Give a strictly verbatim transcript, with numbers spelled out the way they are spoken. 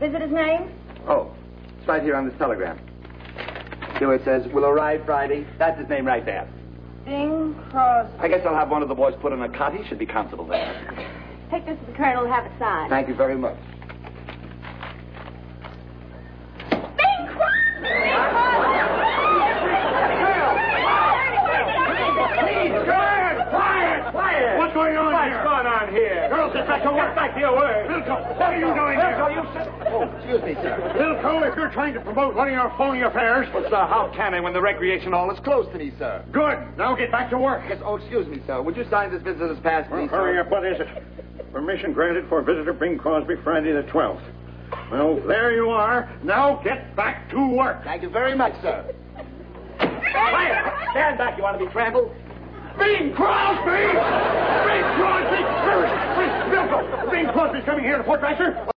Visitor's name? Oh, it's right here on this telegram. See where it says, will arrive Friday? That's his name right there. Bing Crosby. I guess I'll have one of the boys put on a cot. He should be comfortable there. Take this to the colonel and have it signed. Thank you very much. Bing Crosby! Please, quiet, quiet, quiet. What's going on What's here? going on here? Girls, get back to work. Get back to your work. Wilco, what are you doing here? Wilco, you sit... Oh, excuse me, sir. Wilco, if you're trying to promote one of your phony affairs... Well, sir, how can I when the recreation hall is closed to me, sir? Good. Now get back to work. Yes, oh, excuse me, sir. Would you sign this visitor's pass, Well, please, hurry sir? up. What is it? Permission granted for visitor Bing Crosby Friday the twelfth. Well, there you are. Now get back to work. Thank you very much, sir. Quiet! Stand back, you want to be trampled? Bing Crosby! Bing Crosby! Where is it? Wilco! Bing Crosby's coming here to Fort Rasher.